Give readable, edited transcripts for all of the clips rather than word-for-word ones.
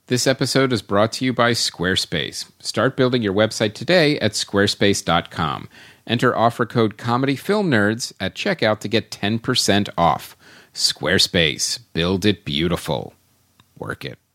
This episode is brought to you by Squarespace. Start building your website today at squarespace.com. Enter offer code ComedyFilmNerds at checkout to get 10% off. Squarespace. Build it beautiful. Work it.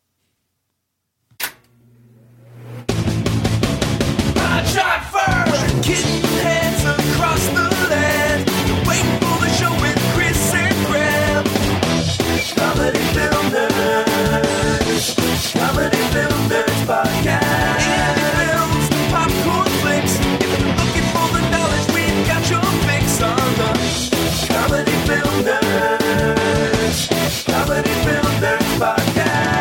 I drive first, kitten heads across the land. Waiting for the show with Chris and Graham. Comedy Film Nerds. Comedy Film Nerds Podcast. Indie films, popcorn flicks. If you're looking for the knowledge, we've got your fix on the Comedy Film Nerds. Comedy Film Nerds Podcast.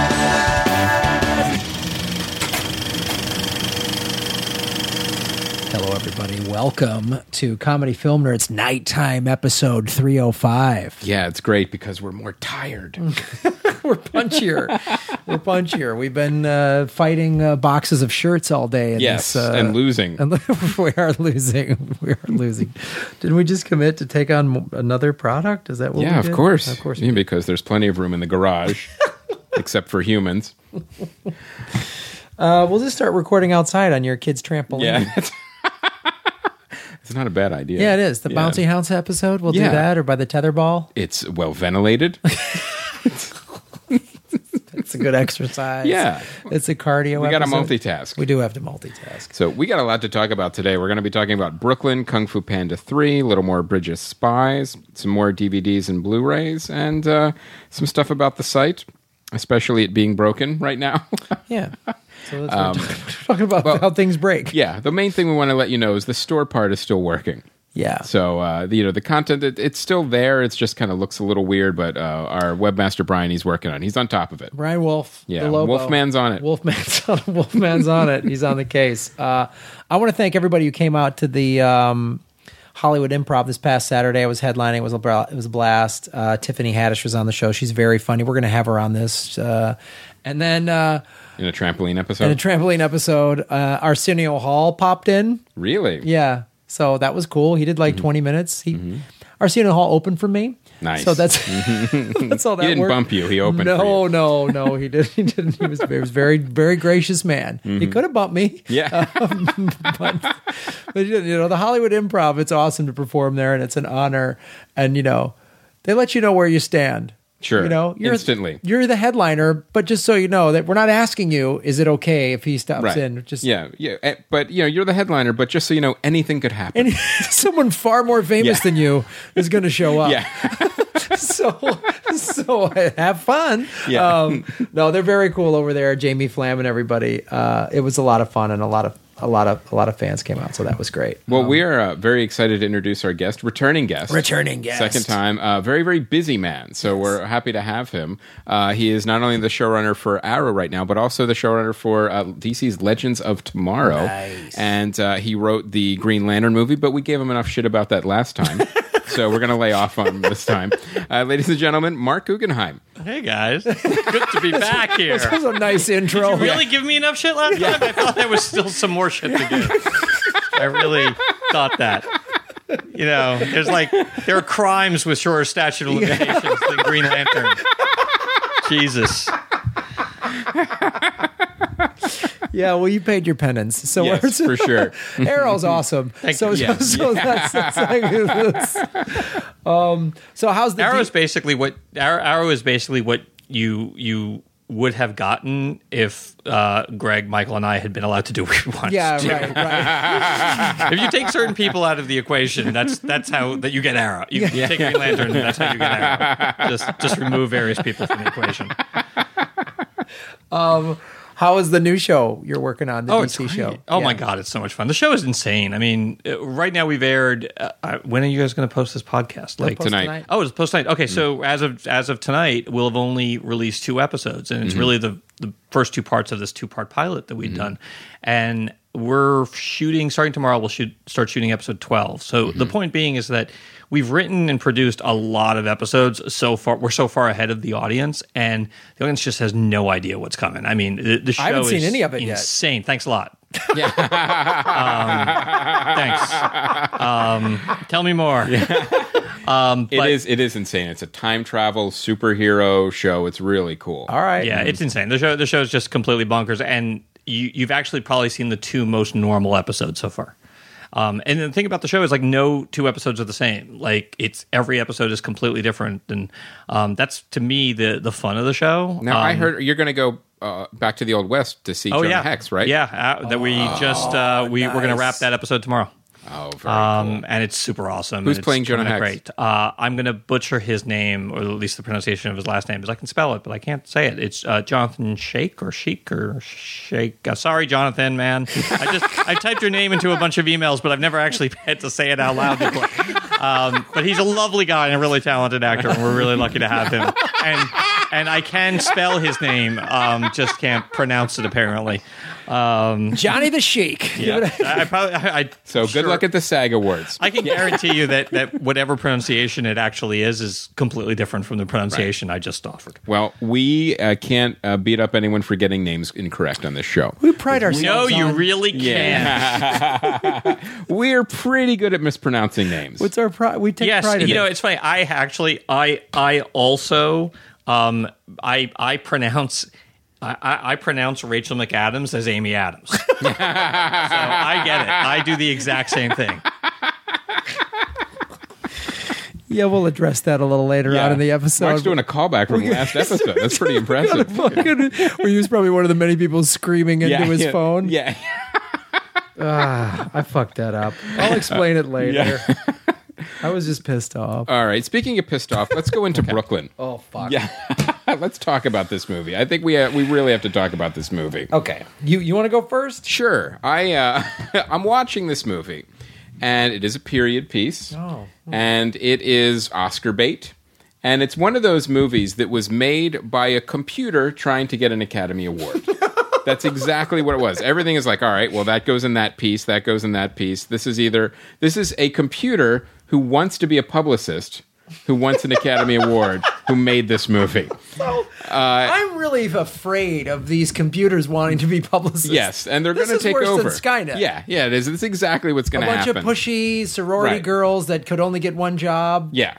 Hello, everybody. Welcome to Comedy Film Nerds Nighttime Episode 305. Yeah, it's great because we're more tired. We're punchier. We're punchier. We've been fighting boxes of shirts all day. Yes, and losing. And we are losing. We are losing. Didn't we just commit to take on another product? Is that what we did? Of course. Of course. Yeah, because there's plenty of room in the garage, except for humans. We'll just start recording outside on your kid's trampoline. Yeah. It's not a bad idea. Yeah, it is. The Bouncy House episode, we'll do that, or by the tetherball. It's well ventilated. It's a good exercise. Yeah. It's a cardio We got to episode. multitask. We do have to multitask. So we got a lot to talk about today. We're going to be talking about Brooklyn, Kung Fu Panda 3, a little more Bridge of Spies, some more DVDs and Blu-rays, and some stuff about the site, especially it being broken right now. Yeah. So we're talking about how things break. Yeah, the main thing we want to let you know is the store part is still working. Yeah. So, the content, it's still there. It's just kind of looks a little weird, but our webmaster, Brian, he's working on it. He's on top of it. Brian Wolf. Yeah, the Lobo. Wolfman's on it. Wolfman's on it. He's on the case. I want to thank everybody who came out to the Hollywood Improv this past Saturday. I was headlining. It was a blast. Tiffany Haddish was on the show. She's very funny. We're going to have her on this. And then... in a trampoline episode? Arsenio Hall popped in. Really? Yeah. So that was cool. He did like 20 minutes. Arsenio Hall opened for me. Nice. So that's that's all that He didn't worked. bump you. He opened for you. No. He didn't. He was very, very gracious man. He could have bumped me. Yeah. but the Hollywood Improv, it's awesome to perform there, and it's an honor. And they let you know where you stand. Sure. You're instantly. You're the headliner, but just so you know that we're not asking you, is it okay if he stops in? Just yeah. But you're the headliner, but just so you know, anything could happen. and someone far more famous than you is going to show up. Yeah. So have fun. Yeah. No, they're very cool over there. Jamie Flam and everybody. It was a lot of fun, and a lot of fans came out, so that was great. Well, we are very excited to introduce our returning guest. Second time. Very, very busy man. So we're happy to have him. He is not only the showrunner for Arrow right now, but also the showrunner for DC's Legends of Tomorrow. Nice. And he wrote the Green Lantern movie, but we gave him enough shit about that last time. So we're going to lay off on him this time. Ladies and gentlemen, Mark Guggenheim. Hey, guys. Good to be back here. This was a nice intro. Did you really give me enough shit last time? I thought there was still some more shit to give. I really thought that. There are crimes with shorter statute of limitations than Green Lantern. Jesus. Yeah, well, you paid your penance. So Yes, for sure. Arrow's awesome. So that's like this. So how's the Arrow is basically what you would have gotten if Greg, Michael, and I had been allowed to do what we wanted to do. Right. If you take certain people out of the equation, that's how that you get Arrow. You take Green Lantern, and that's how you get Arrow. Just remove various people from the equation. How is the new show you're working on, the it's DC great. show? Oh, my God, it's so much fun. The show is insane. I mean, right now we've aired... when are you guys going to post this podcast? Like tonight. Oh, it's post tonight. Okay, so as of tonight, we'll have only released 2 episodes, and it's really the first 2 parts of this 2-part pilot that we've done. And we're starting tomorrow, we'll start shooting episode 12. So the point being is that we've written and produced a lot of episodes so far. We're so far ahead of the audience, and the audience just has no idea what's coming. I mean, the show I haven't seen is any of it yet. Insane. Thanks a lot. Yeah. Thanks. Tell me more. It is insane. It's a time travel superhero show. It's really cool. All right. Yeah, it's insane. The show is just completely bonkers, and you've actually probably seen the two most normal episodes so far. And the thing about the show is like no two episodes are the same. Like every episode is completely different, and that's to me the fun of the show. Now I heard you're going to go back to the Old West to see Jonah Hex, right? Yeah, that we just we're going to wrap that episode tomorrow. Oh, very cool. And it's super awesome. Who's and it's playing Jonah Hex? Great. I'm going to butcher his name, or at least the pronunciation of his last name, because I can spell it, but I can't say it. It's Jonathan Sheik. Sorry, Jonathan, man. I typed your name into a bunch of emails, but I've never actually had to say it out loud before. But he's a lovely guy and a really talented actor, and we're really lucky to have him. And I can spell his name, just can't pronounce it apparently. Johnny the Sheik. Yeah, So good luck at the SAG Awards. I can guarantee you that whatever pronunciation it actually is completely different from the pronunciation I just offered. Well, we can't beat up anyone for getting names incorrect on this show. We pride ourselves No, you on- really can't. We're pretty good at mispronouncing names. What's our pride? We take Yes, pride in you know, it. it's funny. I also I pronounce. I pronounce Rachel McAdams as Amy Adams. So I get it. I do the exact same thing. Yeah, we'll address that a little later on in the episode. Mark's doing a callback from the last episode. That's pretty impressive. We was probably one of the many people screaming into his phone. Yeah. I fucked that up. I'll explain it later. I was just pissed off. All right. Speaking of pissed off, let's go into Brooklyn. Oh, fuck. Yeah. Let's talk about this movie. I think we really have to talk about this movie. Okay. You want to go first? Sure. I'm watching this movie, and it is a period piece. Oh. And it is Oscar bait. And it's one of those movies that was made by a computer trying to get an Academy Award. That's exactly what it was. Everything is like, all right, well, that goes in that piece, that goes in that piece. This is a computer who wants to be a publicist, who wants an Academy Award, who made this movie. I'm really afraid of these computers wanting to be publicists. Yes, and they're going to This is take worse over. than Skynet. Yeah, it is. It's exactly what's going A to bunch happen. of pushy sorority Right. girls that could only get one job. Yeah.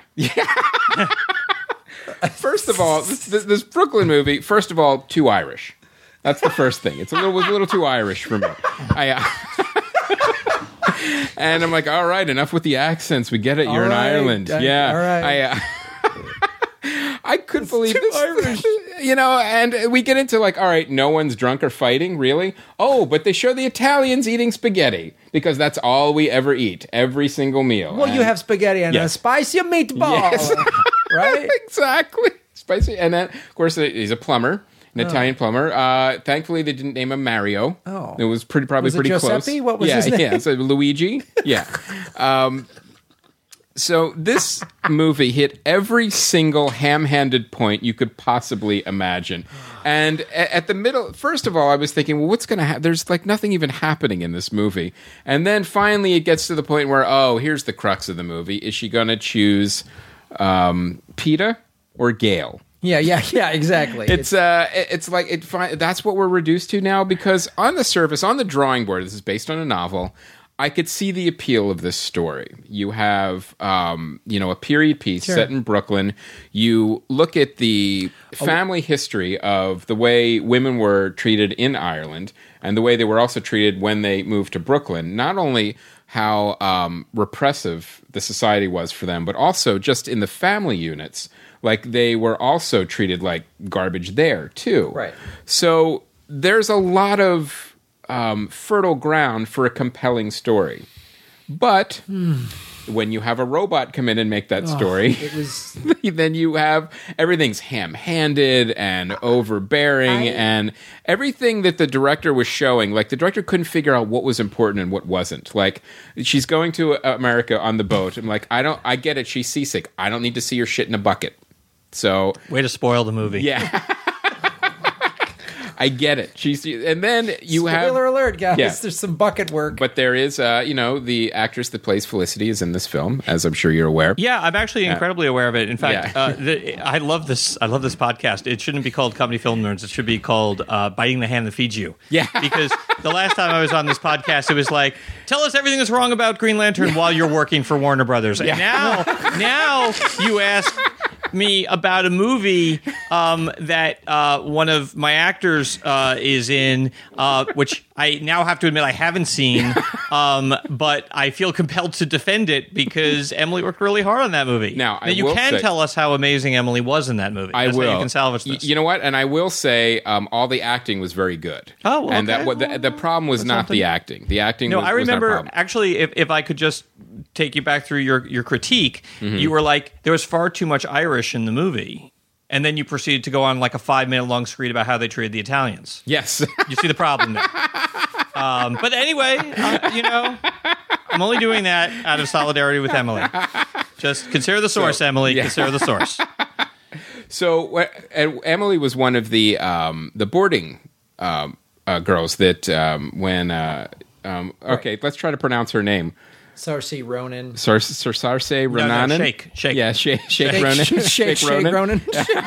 First of all, this Brooklyn movie, first of all, too Irish. That's the first thing. It was a little too Irish for me. And I'm like, all right, enough with the accents. We get it. You're in All right. Ireland. Yeah. All right. I couldn't believe this. Irish. And we get into like, all right, no one's drunk or fighting, really? Oh, but they show the Italians eating spaghetti because that's all we ever eat, every single meal. Well, you have spaghetti and a Yes. spicy meatball. Yes. Right? Exactly. Spicy. And then, of course, he's a plumber, an Italian plumber. Thankfully, they didn't name him Mario. Oh. It was probably Was it pretty Giuseppe? close. What was his name? Yeah, so Luigi. Yeah. So this movie hit every single ham-handed point you could possibly imagine. And at the middle, first of all, I was thinking, well, what's going to happen? There's like nothing even happening in this movie. And then finally it gets to the point where, oh, here's the crux of the movie. Is she going to choose PETA or Gail? Yeah, exactly. It's like that's what we're reduced to now, because on the surface, on the drawing board, this is based on a novel. I could see the appeal of this story. You have, a period piece set in Brooklyn. You look at the family history of the way women were treated in Ireland and the way they were also treated when they moved to Brooklyn. Not only how repressive the society was for them, but also just in the family units. Like, they were also treated like garbage there, too. Right. So there's a lot of fertile ground for a compelling story. But when you have a robot come in and make that story, it was then you have everything's ham-handed and overbearing, and everything that the director was showing, like the director couldn't figure out what was important and what wasn't. Like, she's going to America on the boat. I'm like, I get it. She's seasick. I don't need to see her shit in a bucket. So Way to spoil the movie. yeah. I get it. And then you have Spoiler alert, guys. Yeah. There's some bucket work. But there is, the actress that plays Felicity is in this film, as I'm sure you're aware. Yeah, I'm actually incredibly aware of it. In fact, I love this. I love this podcast. It shouldn't be called Comedy Film Nerds. It should be called Biting the Hand That Feeds You. Yeah. Because the last time I was on this podcast, it was like, tell us everything that's wrong about Green Lantern while you're working for Warner Brothers. And now you ask me about a movie that one of my actors is in, which I now have to admit I haven't seen, but I feel compelled to defend it because Emily worked really hard on that movie. Now, you can tell us how amazing Emily was in that movie. I That's will. how you can salvage this. You know what? And I will say, all the acting was very good. Oh, well, and okay. the problem was not the acting. The acting. No, was, I was not a remember problem. actually. If I could just take you back through your critique, you were like, there was far too much Irish in the movie, and then you proceeded to go on like a 5-minute long screed about how they treated the Italians. Yes. You see the problem there. But anyway, I'm only doing that out of solidarity with Emily. Just consider the source, Emily. yeah. Consider the source. So Emily was one of the boarding girls that when okay, let's try to pronounce her name. Saoirse Ronan. Saoirse Ronan. No, Shake. Yeah, Shake Ronan. Shake Ronan.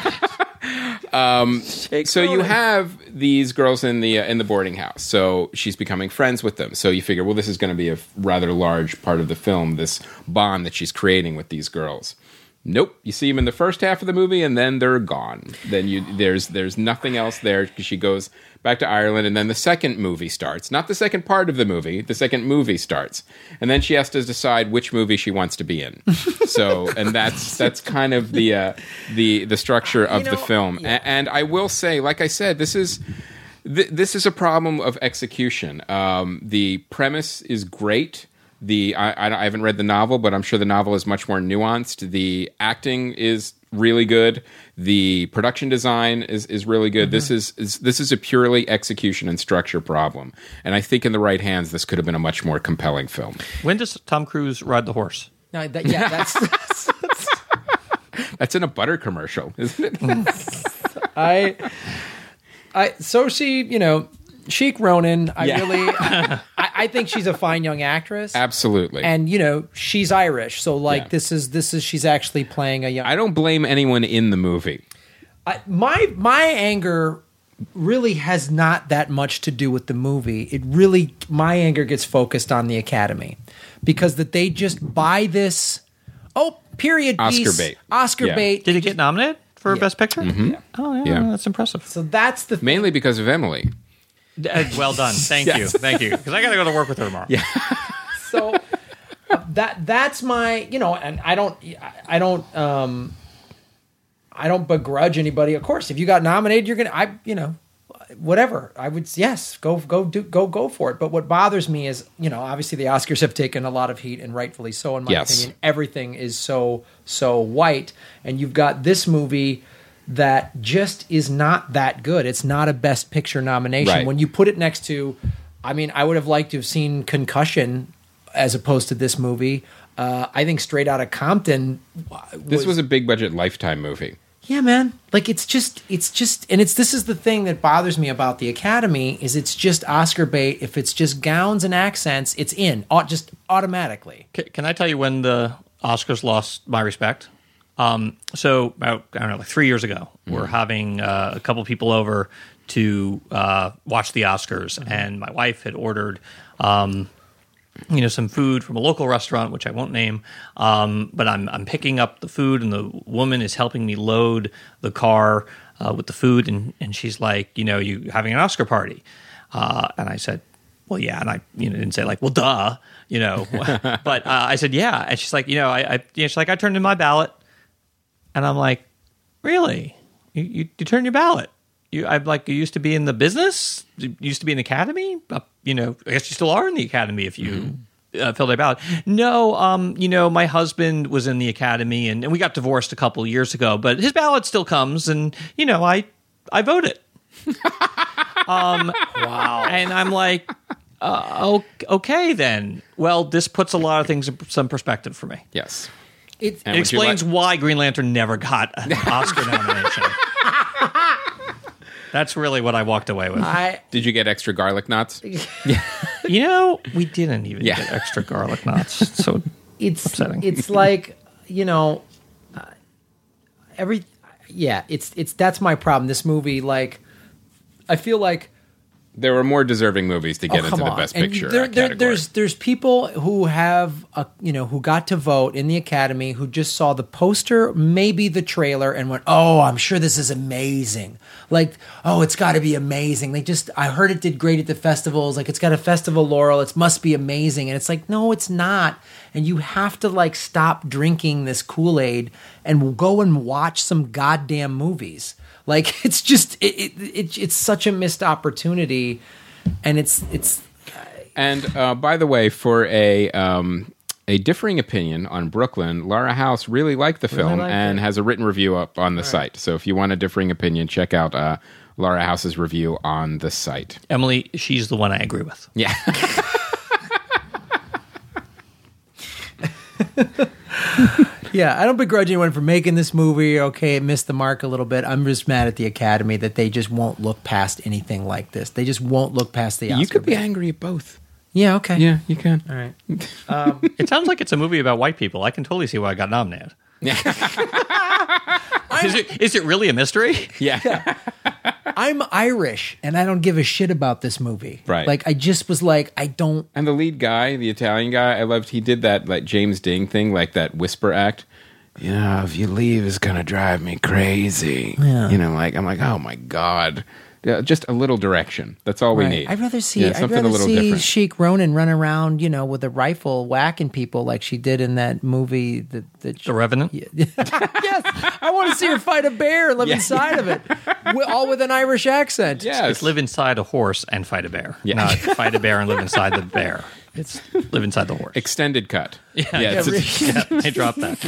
So you have these girls in the boarding house. So she's becoming friends with them. So you figure, well, this is going to be a rather large part of the film, this bond that she's creating with these girls. Nope. You see them in the first half of the movie, and then they're gone. Then there's nothing else there because she goes back to Ireland, and then the second movie starts. Not the second part of the movie. The second movie starts, and then she has to decide which movie she wants to be in. So, and that's kind of the structure of the film. Yeah. And I will say, like I said, this is a problem of execution. The premise is great. I haven't read the novel, but I'm sure the novel is much more nuanced. The acting is really good. The production design is really good. Mm-hmm. This is a purely execution and structure problem. And I think in the right hands, this could have been a much more compelling film. When does Tom Cruise ride the horse? No, that's That's in a butter commercial, isn't it? so she, Sheik Ronan, Yeah. I think she's a fine young actress. Absolutely. And she's Irish, so this is she's actually playing a young. I don't blame anyone in the movie. My anger really has not that much to do with the movie. My anger gets focused on the Academy because that they just buy this period Oscar piece, bait. Oscar Yeah. bait. Did it get nominated for Best Picture? Mm-hmm. Oh, yeah, Yeah. that's impressive. So that's the thing. Mainly because of Emily. Well done. Thank you. Because I got to go to work with her tomorrow. Yeah. So that's my and I don't begrudge anybody. Of course, if you got nominated, you're gonna whatever. I would go for it. But what bothers me is obviously the Oscars have taken a lot of heat and rightfully so in my opinion. Everything is so white, and you've got this movie that just is not that good. It's not a Best Picture nomination. Right. When you put it next to, I would have liked to have seen Concussion as opposed to this movie. I think Straight Outta Compton. This was a big budget Lifetime movie. Yeah, man. Like it's just, and this is the thing that bothers me about the Academy is it's just Oscar bait. If it's just gowns and accents, it's in just automatically. Can I tell you when the Oscars lost my respect? So about, I don't know, like 3 years ago, we're having a couple people over to watch the Oscars, and my wife had ordered, some food from a local restaurant, which I won't name. But I'm picking up the food, and the woman is helping me load the car with the food, and she's like, you having an Oscar party? And I said, well, yeah, and I didn't say like, well, duh, but I said, yeah, and she's like, she's like, I turned in my ballot. And I'm like, really? You turned your ballot? I'm like, you used to be in the business? You used to be in the Academy? I guess you still are in the Academy if you filled out ballot. No, my husband was in the Academy, and we got divorced a couple of years ago, but his ballot still comes, and, I voted. Wow. And I'm like, okay, then. Well, this puts a lot of things in some perspective for me. Yes. It And It would you explains why Green Lantern never got an Oscar nomination. That's really what I walked away with. Did you get extra garlic knots? You know, we didn't even get extra garlic knots. So it's upsetting. It's like, that's my problem. This movie, like, I feel like There were more deserving movies to get into the Best Picture category. There's people who have who got to vote in the Academy who just saw the poster, maybe the trailer, and went, "Oh, I'm sure this is amazing." Like, "Oh, it's got to be amazing." I heard it did great at the festivals. Like, it's got a festival laurel. It must be amazing. And it's like, no, it's not. And you have to like stop drinking this Kool-Aid and go and watch some goddamn movies. Like, it's just it's such a missed opportunity, and it's. And by the way, for a differing opinion on Brooklyn, Laura House really liked the film and has a written review up on the site. So if you want a differing opinion, check out Laura House's review on the site. Emily, she's the one I agree with. Yeah. Yeah, I don't begrudge anyone for making this movie. Okay, it missed the mark a little bit. I'm just mad at the Academy that they just won't look past anything like this. They just won't look past the Oscar. You could be bait. angry at both. Yeah, okay. Yeah, you can. All right. It sounds like it's a movie about white people. I can totally see why I got nominated. Is it really a mystery? Yeah. I'm Irish, and I don't give a shit about this movie. Right. Like, I just was like, I don't... And the lead guy, the Italian guy, I loved, he did that like James Dean thing, like that whisper act. If you leave, it's going to drive me crazy. Yeah. I'm like, oh my God. Yeah, just a little direction. That's all we Right. need. I'd rather see something a little different. Sheik Ronan run around, with a rifle whacking people like she did in that movie. The Revenant? Yes, I want to see her fight a bear and live inside of it, all with an Irish accent. Yes. It's live inside a horse and fight a bear. Yeah. Not fight a bear and live inside the bear. It's live inside the horse. Extended cut. Yeah, I dropped that.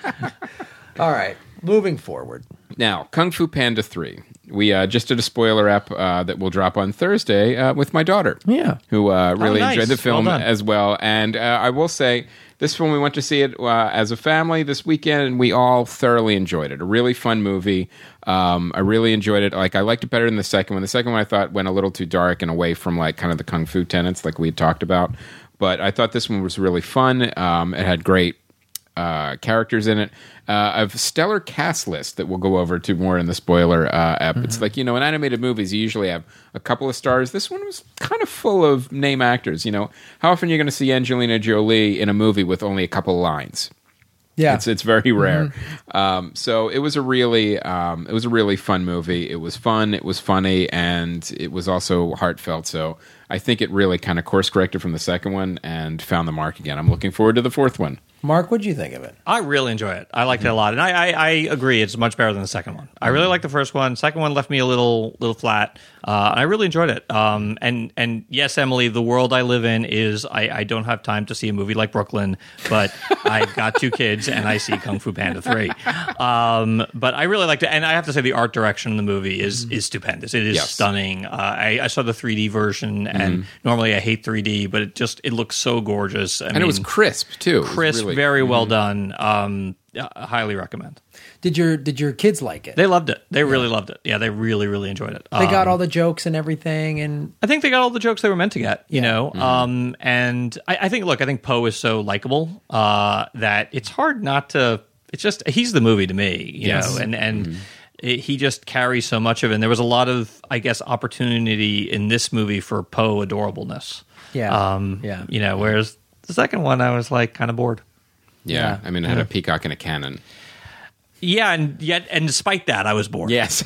All right, moving forward. Now, Kung Fu Panda 3. We just did a spoiler app that will drop on Thursday with my daughter. Yeah. Who really nice. enjoyed the film Well done. as well. And I will say, this film, we went to see it as a family this weekend, and we all thoroughly enjoyed it. A really fun movie. I really enjoyed it. Like, I liked it better than the second one. The second one I thought went a little too dark and away from like kind of the Kung Fu tenets like we had talked about. But I thought this one was really fun. It had great characters in it. A stellar cast list that we'll go over to more in the spoiler app. Mm-hmm. It's like, in animated movies, you usually have a couple of stars. This one was kind of full of name actors. How often are you going to see Angelina Jolie in a movie with only a couple of lines? Yeah. It's very rare. So it was a really fun movie. It was fun. It was funny, and it was also heartfelt. So I think it really kind of course corrected from the second one and found the mark again. I'm looking forward to the fourth one. Mark, what'd you think of it? I really enjoy it. I liked it a lot, and I agree. It's much better than the second one. I really liked the first one. Second one left me a little flat. I really enjoyed it. And yes, Emily, the world I live in is I don't have time to see a movie like Brooklyn, but I've got 2 kids and I see Kung Fu Panda 3. But I really liked it, and I have to say the art direction in the movie is stupendous. It is stunning. I saw the 3D version, and normally I hate 3D, but it looks so gorgeous. And it was crisp too. Crisp, very well done. Highly recommend. Did your kids like it? They loved it. They really loved it. Yeah, they really, really enjoyed it. They got all the jokes and everything, and I think they got all the jokes they were meant to get, you know. And I think Poe is so likable that it's hard not to. It's just he's the movie to me, you know, and he just carries so much of it. And there was a lot of, I guess, opportunity in this movie for Poe adorableness. Yeah. You know, whereas the second one, I was like kind of bored. Yeah. I mean, it had a peacock and a cannon. Yeah, and despite that, I was bored. Yes.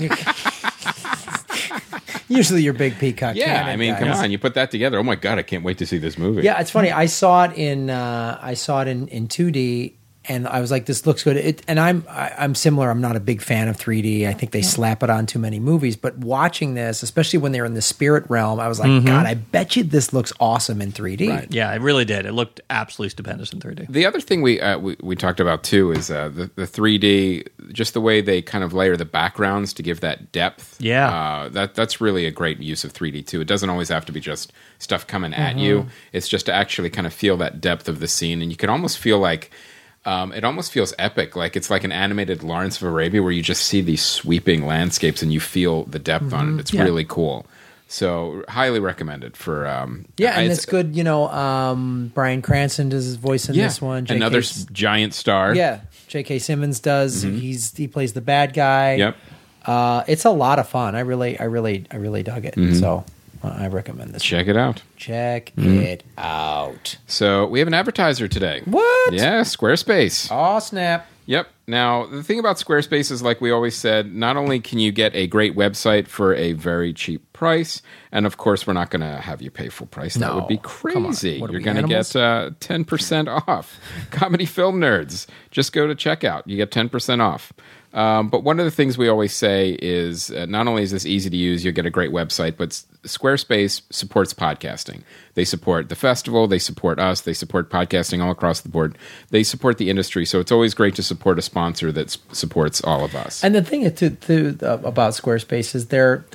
Usually your big peacock. Yeah, cannon I mean, guys. come on, you put that together. Oh my God, I can't wait to see this movie. Yeah, it's funny. I saw it in 2D, and I was like, "This looks good." And I'm similar. I'm not a big fan of 3D. I think they slap it on too many movies. But watching this, especially when they're in the spirit realm, I was like, "God, I bet you this looks awesome in 3D." Right. Yeah, it really did. It looked absolutely stupendous in 3D. The other thing we talked about too is the 3D, just the way they kind of layer the backgrounds to give that depth. Yeah. That's really a great use of 3D too. It doesn't always have to be just stuff coming at you. It's just to actually kind of feel that depth of the scene, and you can almost feel like It almost feels epic, like it's like an animated Lawrence of Arabia where you just see these sweeping landscapes and you feel the depth on it. It's really cool. So highly recommended for and it's good. Bryan Cranston does his voice in this one. Another giant star. Yeah, J.K. Simmons does. He plays the bad guy. Yep. It's a lot of fun. I really dug it. So I recommend this. Check it out. Check it out. So we have an advertiser today. What? Yeah, Squarespace. Oh, snap. Yep. Now, the thing about Squarespace is, like we always said, not only can you get a great website for a very cheap price, and of course, we're not going to have you pay full price. That No. would be Come on. crazy. What are You're we, going to get animals? 10% off. Comedy Film Nerds. Just go to checkout. You get 10% off. But one of the things we always say is not only is this easy to use, you'll get a great website, but Squarespace supports podcasting. They support the festival. They support us. They support podcasting all across the board. They support the industry. So it's always great to support a sponsor that supports all of us. And the thing about Squarespace is their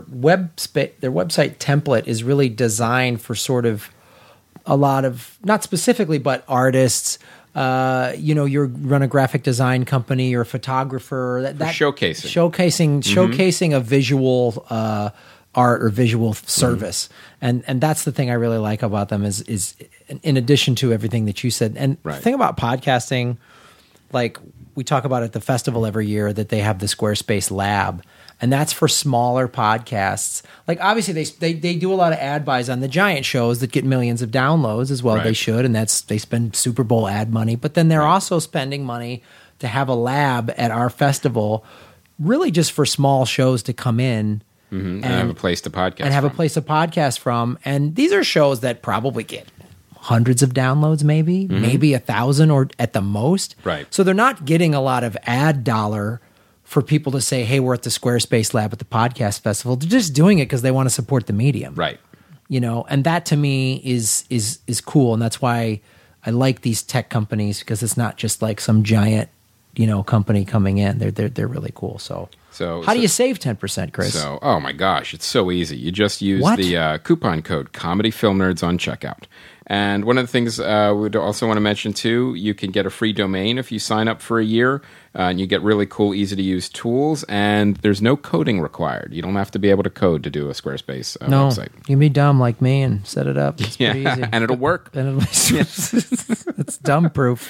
website template is really designed for sort of a lot of, not specifically, but artists. You run a graphic design company, you're a photographer. That showcasing a visual art or visual service, and that's the thing I really like about them is in addition to everything that you said. And the thing about podcasting, like we talk about at the festival every year, that they have the Squarespace Lab. And that's for smaller podcasts. Like, obviously, they do a lot of ad buys on the giant shows that get millions of downloads as well. Right. They should, and they spend Super Bowl ad money. But then they're also spending money to have a lab at our festival, really just for small shows to come in and have a place to podcast from. And these are shows that probably get hundreds of downloads, maybe 1,000 or at the most. Right. So they're not getting a lot of ad dollar for people to say, hey, we're at the Squarespace Lab at the podcast festival. They're just doing it because they want to support the medium. Right. And that to me is cool. And that's why I like these tech companies, because it's not just like some giant, company coming in. They're really cool. So how do you save 10%, Chris? So, oh my gosh, it's so easy. You just use What? the coupon code Comedy Film Nerds on checkout. And one of the things we'd also want to mention too, you can get a free domain if you sign up for a year, and you get really cool, easy to use tools. And there's no coding required. You don't have to be able to code to do a Squarespace website. You can be dumb like me and set it up. It's pretty easy. And it'll work. It's dumb proof.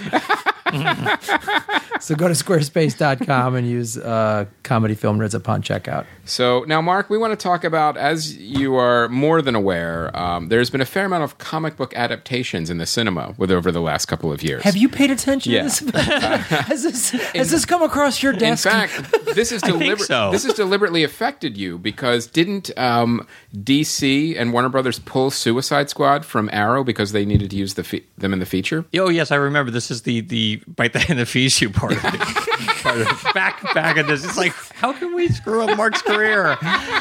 So go to squarespace.com and use Comedy Film Nerds upon checkout. So now, Mark, we want to talk about, as you are more than aware, there's been a fair amount of comic book adaptations in the cinema over the last couple of years. Have you paid attention Yeah. to this? Has this come across your In desk? fact, this is so. This has deliberately affected you, because didn't DC and Warner Brothers pull Suicide Squad from Arrow because they needed to use them in the feature? Oh yes, I remember. This is the bite the hand that feeds you part of it. Back at this. It's like, how can we screw up Mark's career?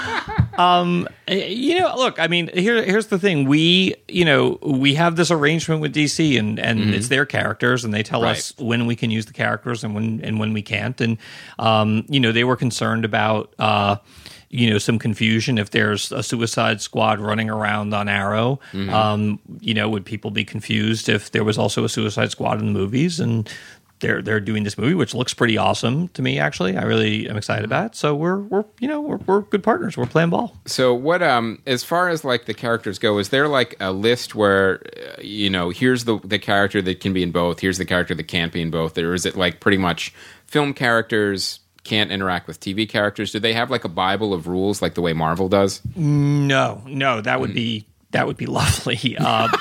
Look, I mean, here's the thing. We have this arrangement with DC, and it's their characters, and they tell us when we can use the characters and when we can't. And they were concerned about some confusion if there's a Suicide Squad running around on Arrow. Would people be confused if there was also a Suicide Squad in the movies? And they're doing this movie, which looks pretty awesome to me. Actually, I really am excited about it. So we're good partners. We're playing ball. So what, as far as like the characters go, is there like a list where here's the character that can be in both, here's the character that can't be in both, or is it like pretty much film characters can't interact with TV characters? Do they have like a Bible of rules like the way Marvel does? No, that would be lovely.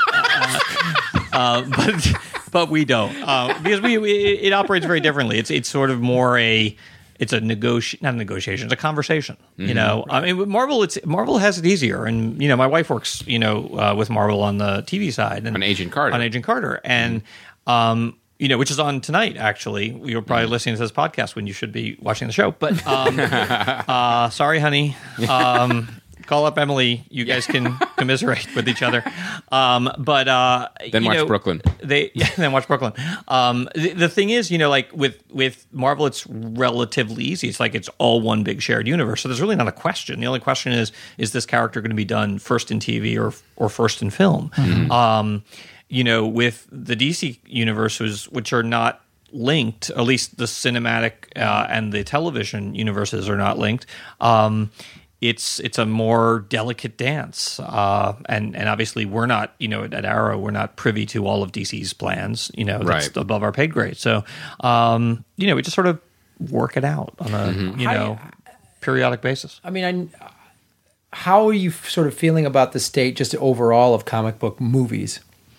But we don't, because it operates very differently. It's sort of more it's not a negotiation, it's a conversation. I mean, with Marvel has it easier, and my wife works with Marvel on the TV side and On Agent Carter, and which is on tonight. Actually, you're probably listening to this podcast when you should be watching the show. But sorry, honey. Call up Emily. You guys can commiserate with each other. Then watch Brooklyn. Then watch Brooklyn. The thing is, like with Marvel, it's relatively easy. It's like it's all one big shared universe. So there's really not a question. The only question is this character going to be done first in TV or first in film? With the DC universe, which are not linked. At least the cinematic and the television universes are not linked. It's a more delicate dance, and obviously we're not, at Arrow, we're not privy to all of DC's plans. That's Right. above our pay grade. So, we just sort of work it out on a periodic basis. I mean, how are you sort of feeling about the state just overall of comic book movies?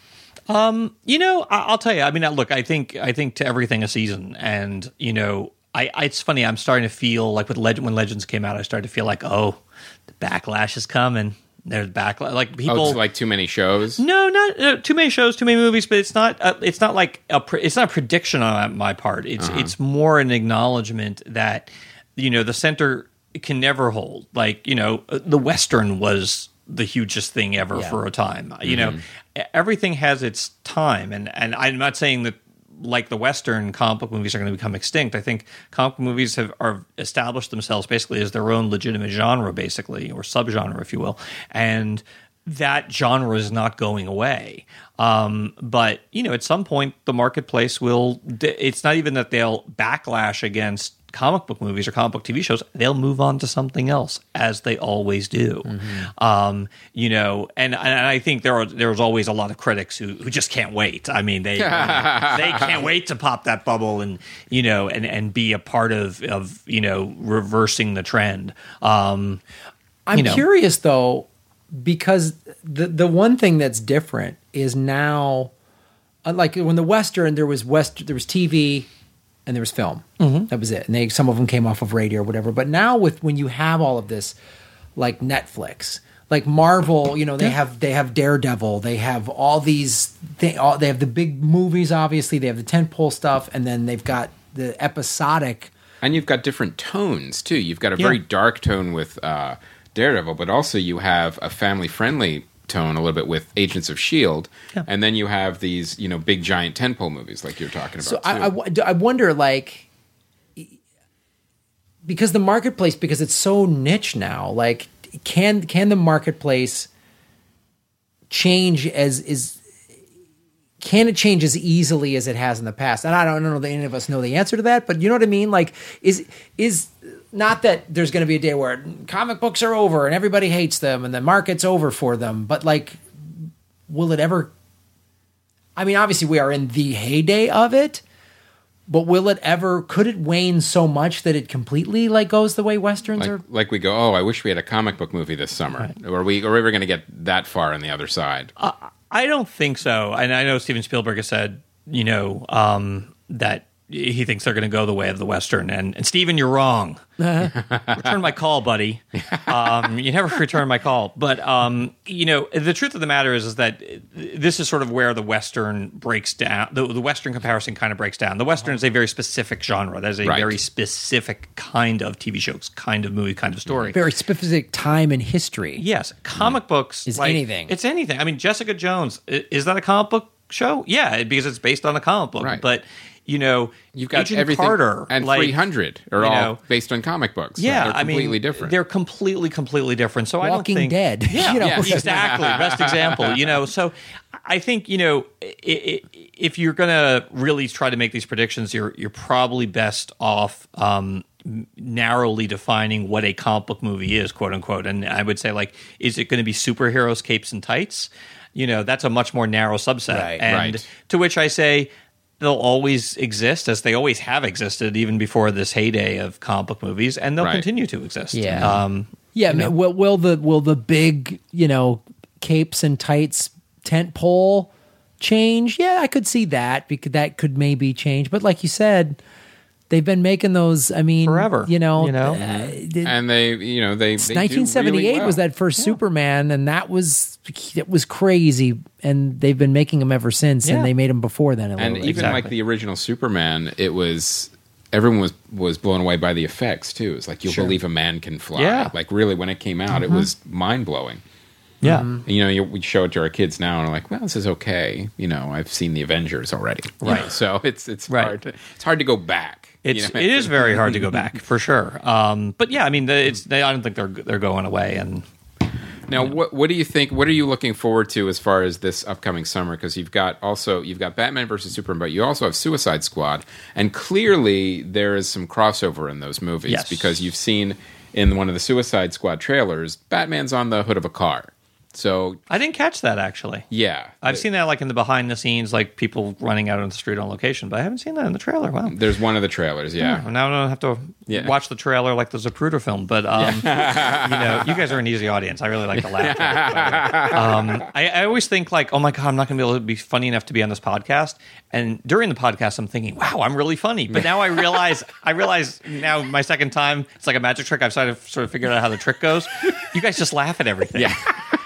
I'll tell you. I mean, look, I think to everything a season, and it's funny. I'm starting to feel like when Legends came out, I started to feel like, oh, the backlash is coming. There's backlash. Like people, it's like too many shows. no, not too many shows, too many movies. But it's not. It's not like it's not a prediction on my part. It's more an acknowledgement that the center can never hold. Like the Western was the hugest thing ever for a time. Everything has its time, and I'm not saying that like the Western comic book movies are going to become extinct. I think comic book movies are established themselves basically as their own legitimate genre, basically, or subgenre, if you will, and that genre is not going away. But at some point, the marketplace will. It's not even that they'll backlash against comic book movies or comic book TV shows. They'll move on to something else, as they always do. And I think there's always a lot of critics who just can't wait. I mean, they can't wait to pop that bubble and and be a part of reversing the trend. I'm curious though, because the one thing that's different is now, like when the Western, there was TV and there was film. That was it. And some of them came off of radio or whatever. But now when you have all of this, like Netflix, like Marvel, they have Daredevil, they have all these they have the big movies, obviously, they have the tentpole stuff, and then they've got the episodic. And you've got different tones too. You've got a very dark tone with Daredevil, but also you have a family-friendly tone a little bit with Agents of S.H.I.E.L.D., and then you have these, big giant tentpole movies like you're talking about. So too. I wonder, like, because the marketplace, because it's so niche now, like, can the marketplace change can it change as easily as it has in the past? And I don't know that any of us know the answer to that, but you know what I mean? Like, is not that there's going to be a day where comic books are over and everybody hates them and the market's over for them, but like, will it ever? I mean, obviously we are in the heyday of it, but could it wane so much that it completely like goes the way Westerns are? Like we go, oh, I wish we had a comic book movie this summer. Right. Or are we ever going to get that far on the other side? I don't think so. And I know Steven Spielberg has said, that he thinks they're going to go the way of the Western. And Steven, you're wrong. Return my call, buddy. You never return my call. But, the truth of the matter is that this is sort of where the Western breaks down. The Western comparison kind of breaks down. The Western is a very specific genre. That is a very specific kind of TV shows, kind of movie, kind of story. Very specific time in history. Yes. Comic books. Is anything. It's anything. I mean, Jessica Jones, is that a comic book show? Yeah, because it's based on a comic book. Right. But you've got Agent everything, Carter, and 300 are all based on comic books. Yeah, they're completely different. They're completely different. So Walking I don't think Dead. Yeah. Exactly, best example. So I think if you're going to really try to make these predictions, you're probably best off narrowly defining what a comic book movie is, quote unquote. And I would say, like, is it going to be superheroes, capes, and tights? That's a much more narrow subset. Right. And to which I say, they'll always exist, as they always have existed, even before this heyday of comic book movies, and they'll continue to exist. Yeah, will the big capes and tights tent pole change? Yeah, I could see that, because that could maybe change. But like you said, they've been making those. I mean, forever. And they 1978 was that first Superman, and it was crazy. And they've been making them ever since, and they made them before then. And even like the original Superman, everyone was blown away by the effects too. It's like, you'll believe a man can fly. Yeah. Like really, when it came out, it was mind blowing. Yeah. And, we show it to our kids now, and we're like, well, this is okay. I've seen the Avengers already. Right. So it's hard to go back. It is very hard to go back, for sure. But yeah, I mean, I don't think they're going away. And Now, what do you think? What are you looking forward to as far as this upcoming summer? Because you've got Batman versus Superman, but you also have Suicide Squad, and clearly there is some crossover in those movies Yes. because you've seen in one of the Suicide Squad trailers, Batman's on the hood of a car. So I didn't catch that actually. yeah, I've seen that like in the behind the scenes, like people running out on the street on location, but I haven't seen that in the trailer. Wow. there's one of the trailers. Yeah, Now I don't have to Yeah. watch the trailer like the Zapruder film, but you guys are an easy audience. I really like the laugh track. I always think like, oh my god, I'm not going to be able to be funny enough to be on this podcast. And during the podcast, I'm thinking, wow, I'm really funny. But now I realize now my second time, it's like a magic trick. I've sort of figured out how the trick goes. You guys just laugh at everything. Yeah.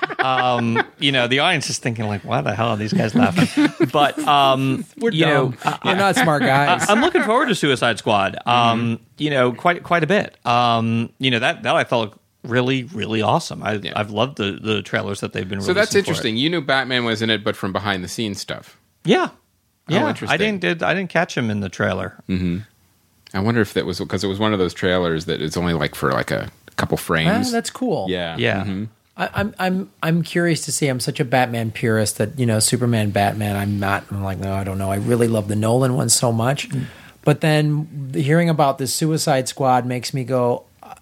The audience is thinking like, why the hell are these guys laughing? But We're dumb. We're not smart guys. I'm looking forward to Suicide Squad. Quite a bit. That I felt really, really awesome. I've loved the trailers that they've been So releasing that's for it. interesting. You knew Batman was in it, but from behind the scenes stuff. Yeah. Yeah. interesting. I didn't catch him in the trailer. I wonder if that was because it was one of those trailers that it's only like for like a couple frames. That's cool. yeah. Yeah. I'm curious to see. I'm such a Batman purist that Superman, Batman. I'm like, no, I don't know. I really love the Nolan one so much, but then hearing about the Suicide Squad makes me go,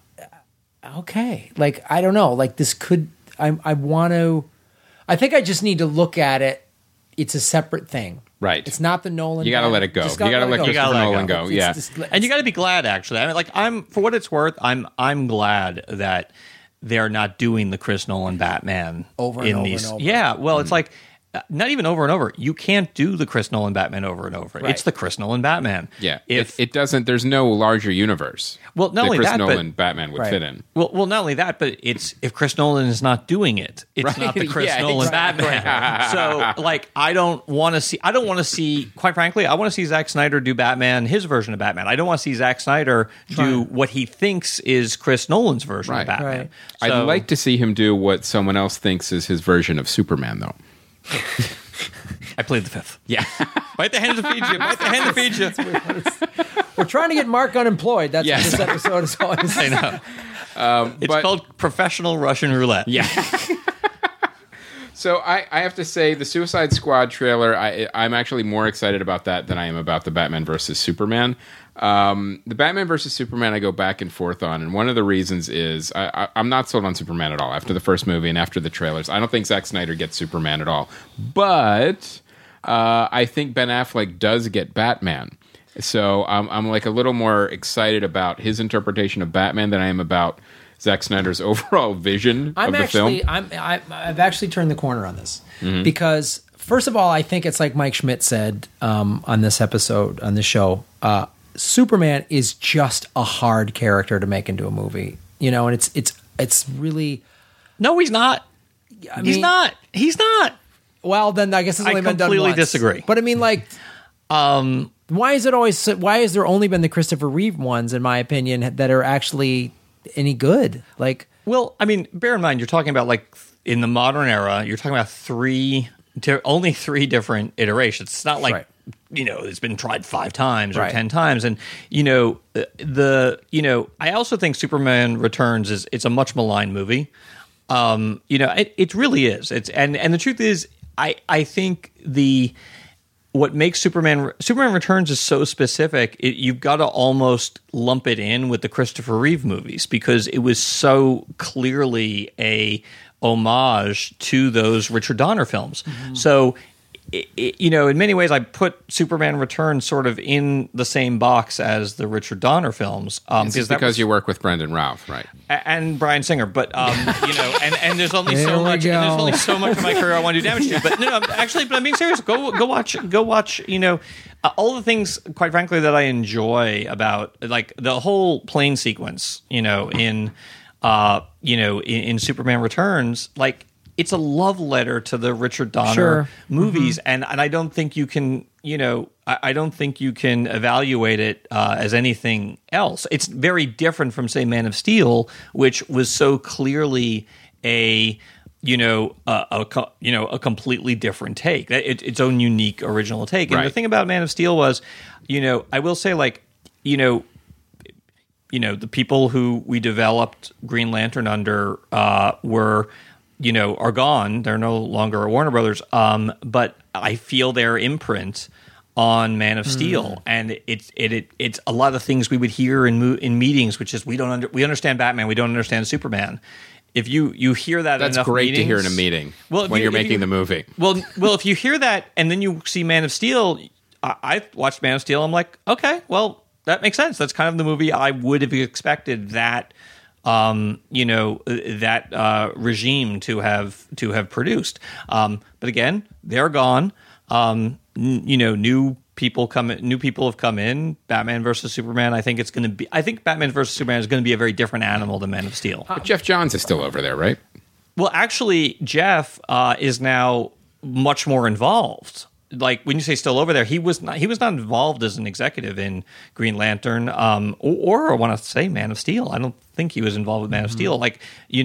okay. Like I don't know. Like this could. I want to. I think I just need to look at it. It's a separate thing. Right. It's not the Nolan. You got to let it go. You got to let Christopher Nolan go. Yeah. And you got to be glad, actually. I mean, I'm for what it's worth. I'm glad that they're not doing the Chris Nolan Batman Over and in over these. and over. Yeah, well, it's like not even over and over. You can't do the Chris Nolan Batman over and over. Right. It's the Chris Nolan Batman. Yeah. If It doesn't. There's no larger universe. Well, not that only Chris that, but- Nolan Batman would Right. fit in. well, not only that, but it's if Chris Nolan is not doing it, it's Right. not the Chris Yeah, Nolan exactly. Batman. So, like, I don't want to see. Quite frankly, I want to see Zack Snyder do Batman, his version of Batman. I don't want to see Zack Snyder do what he thinks is Chris Nolan's version Right. of Batman. Right. I'd So- like to see him do what someone else thinks is his version of Superman, though. I played the fifth. Yeah. Bite the hand that feeds you. Bite the hand that feeds you. We're trying to get Mark unemployed. That's Yes. what this episode is always. I know. It's but- called professional Russian roulette. Yeah. So I have to say the Suicide Squad trailer, I'm actually more excited about that than I am about the Batman versus Superman. The Batman versus Superman I go back and forth on, and one of the reasons is I'm not sold on Superman at all after the first movie and after the trailers. I don't think Zack Snyder gets Superman at all. But I think Ben Affleck does get Batman. So I'm like a little more excited about his interpretation of Batman than I am about Zack Snyder's overall vision of the film. I've actually turned the corner on this because first of all, I think it's like Mike Schmidt said on this episode on the show. Superman is just a hard character to make into a movie, and it's really. No, he's not. He's mean- not. He's not. Well, then I guess it's only been done completely once. disagree. But I mean, like, why is it always? Why is there only been the Christopher Reeve ones, in my opinion, that are actually any good? Like, Well, I mean, bear in mind, you're talking about like in the modern era, you're talking about only three different iterations. It's not like Right. it's been tried 5 times or Right. 10 times, and I also think Superman Returns it's a much maligned movie. It really is. And the truth is, I think what makes Superman Returns is so specific, you've got to almost lump it in with the Christopher Reeve movies because it was so clearly a homage to those Richard Donner films. So, in many ways, I put Superman Returns sort of in the same box as the Richard Donner films. It's because you work with Brendan Routh, right? And Brian Singer, but and there's only There so we much. go. There's only so much of my career I want to do damage to. But no, actually, but I'm being serious. Go watch. All the things, quite frankly, that I enjoy about like the whole plane sequence. In Superman Returns, like. It's a love letter to the Richard Donner Sure. movies, and I don't think you can, I don't think you can evaluate it as anything else. It's very different from, say, Man of Steel, which was so clearly a completely different take, its own unique original take. And the Right. thing about Man of Steel was, I will say, like, the people who we developed Green Lantern under were are gone. They're no longer at Warner Brothers. But I feel their imprint on Man of Steel, and it's a lot of things we would hear in meetings, which is we understand Batman, we don't understand Superman. If you hear that, That's enough great meetings, to hear in a meeting when you're making the movie. Well, if you hear that and then you see Man of Steel, I watched Man of Steel. I'm like, okay, well, that makes sense. That's kind of the movie I would have expected that regime to have produced. But again, they're gone. New people have come in. Batman versus Superman. I think Batman versus Superman is going to be a very different animal than Man of Steel. But Jeff Johns is still over there, right? Well, actually, Jeff is now much more involved. Like when you say still over there, he was not involved as an executive in Green Lantern, or I want to say Man of Steel. I don't think he was involved with Man of Steel. Like,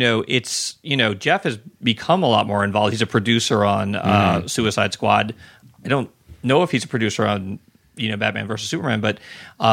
Jeff has become a lot more involved. He's a producer on Suicide Squad. I don't know if he's a producer on Batman versus Superman, but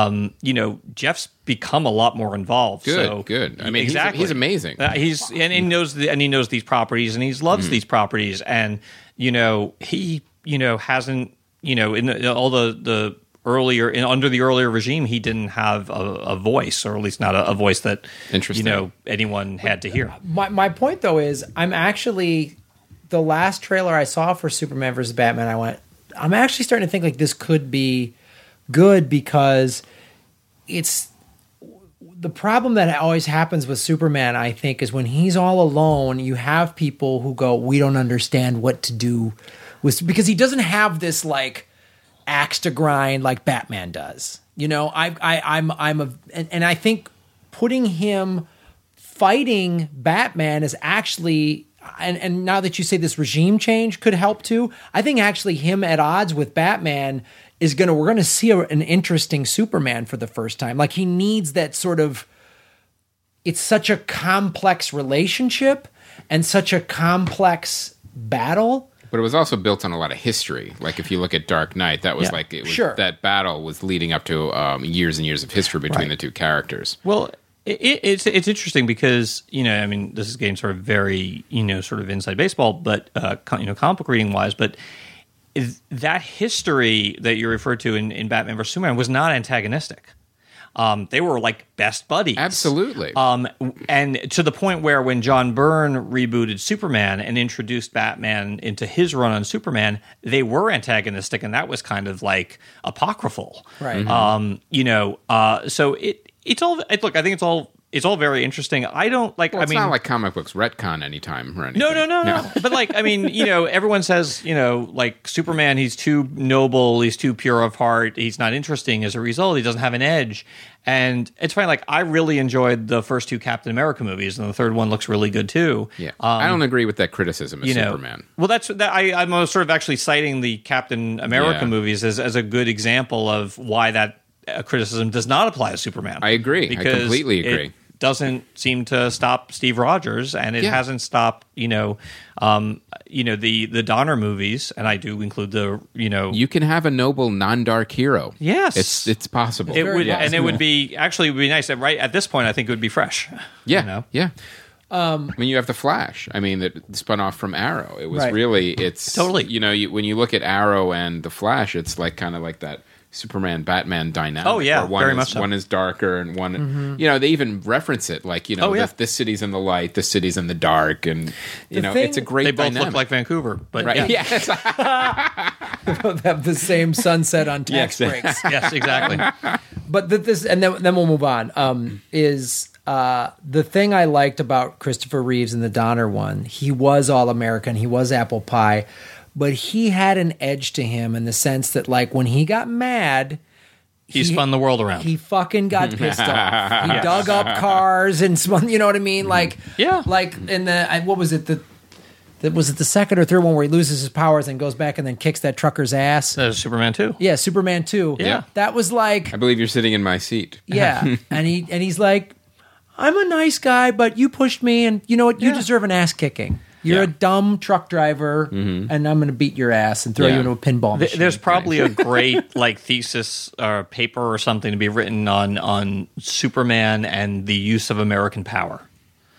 Jeff's become a lot more involved. Good. I mean, exactly. He's amazing. He knows these properties, and he loves these properties, and he hasn't in all the earlier under the earlier regime, he didn't have a voice, or at least not a voice that anyone had to hear. My point though is, I'm actually, the last trailer I saw for Superman versus Batman, I'm actually starting to think like this could be good, because it's the problem that always happens with Superman, I think, is when he's all alone, you have people who go, we don't understand what to do with, because he doesn't have this like axe to grind like Batman does. And I think putting him fighting Batman is actually, and now that you say this regime change could help too, I think actually him at odds with Batman we're going to see an interesting Superman for the first time. Like, he needs that sort of, it's such a complex relationship and such a complex battle. But it was also built on a lot of history. Like, if you look at Dark Knight, that was that battle was leading up to years and years of history between the two characters. Well, it's interesting because this is getting sort of very sort of inside baseball, but comic book reading wise, but that history that you referred to in Batman vs Superman was not antagonistic. They were like best buddies. Absolutely. And to the point where when John Byrne rebooted Superman and introduced Batman into his run on Superman, they were antagonistic, and that was kind of like apocryphal. Right. So it's all. Look, I think it's all very interesting. I don't like. Well, it's not like comic books retcon anytime or anything. No. But like, everyone says, like Superman, he's too noble, he's too pure of heart, he's not interesting. As a result, he doesn't have an edge. And it's funny. Like, I really enjoyed the first two Captain America movies, and the third one looks really good too. Yeah, I don't agree with that criticism of Superman. Well, I'm sort of actually citing the Captain America movies as a good example of why that criticism does not apply to Superman. I agree. I completely agree. It doesn't seem to stop Steve Rogers, and it hasn't stopped the Donner movies, and I do include the you can have a noble non-dark hero. Yes, it's possible. It would, and it would be nice. Right at this point, I think it would be fresh. Yeah. I mean, you have the Flash. I mean, that spun off from Arrow. It was it's totally when you look at Arrow and the Flash, it's like kind of like that Superman Batman dynamic. Oh yeah, where much so. One is darker, and one they even reference it like this city's in the light, this city's in the dark, and it's a great. They both dynamic. look like Vancouver, but right? yeah. They both have the same sunset on tax breaks. Yes, exactly. But then we'll move on. Is the thing I liked about Christopher Reeves in the Donner one? He was all American. He was apple pie. But he had an edge to him in the sense that, like, when he got mad, he spun the world around. He fucking got pissed off. He dug up cars and spun. You know what I mean? Like, like in the what was it? Was it the second or third one where he loses his powers and goes back and then kicks that trucker's ass? Superman 2. Yeah, Superman 2. Yeah, that was like. I believe you're sitting in my seat. Yeah, and he's like, I'm a nice guy, but you pushed me, and you know what? You deserve an ass kicking. You're a dumb truck driver, and I'm going to beat your ass and throw you into a pinball machine. There's probably a great thesis or paper or something to be written on Superman and the use of American power.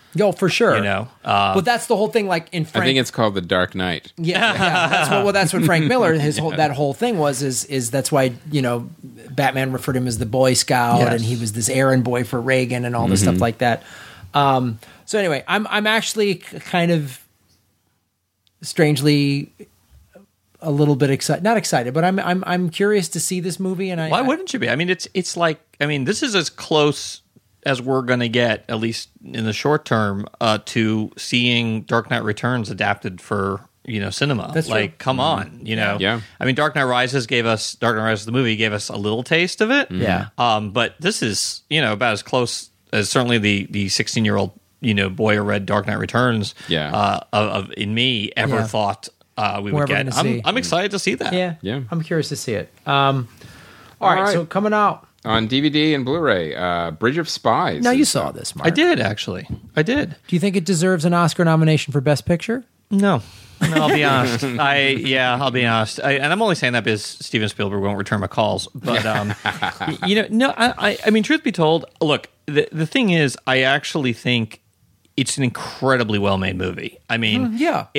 Yo, for sure. You know, but that's the whole thing. Like in Frank, I think it's called The Dark Knight. that's what Frank Miller, that whole thing was. Is that's why Batman referred him as the Boy Scout, Yes. and he was this errand boy for Reagan and all this stuff like that. So anyway, I'm actually kind of strangely a little bit excited, not excited, but I'm curious to see this movie. And why wouldn't you be? I mean, it's like, I mean, this is as close as we're going to get, at least in the short term, to seeing Dark Knight Returns adapted for cinema. That's like, true. come on, Yeah. I mean, Dark Knight Rises the movie gave us a little taste of it. Yeah. But this is about as close as certainly the 16-year-old boy who read Dark Knight Returns. Yeah. In me ever Yeah. thought we We're would ever get. gonna see. I'm excited to see that. Yeah. I'm curious to see it. All right. right, so coming out. On DVD and Blu-ray, Bridge of Spies. Now you saw this, Mark. I did actually. I did. Do you think it deserves an Oscar nomination for Best Picture? No, I'll be honest. I'll be honest. And I'm only saying that because Steven Spielberg won't return my calls. But I mean, truth be told, look, the thing is, I actually think it's an incredibly well-made movie. I mean,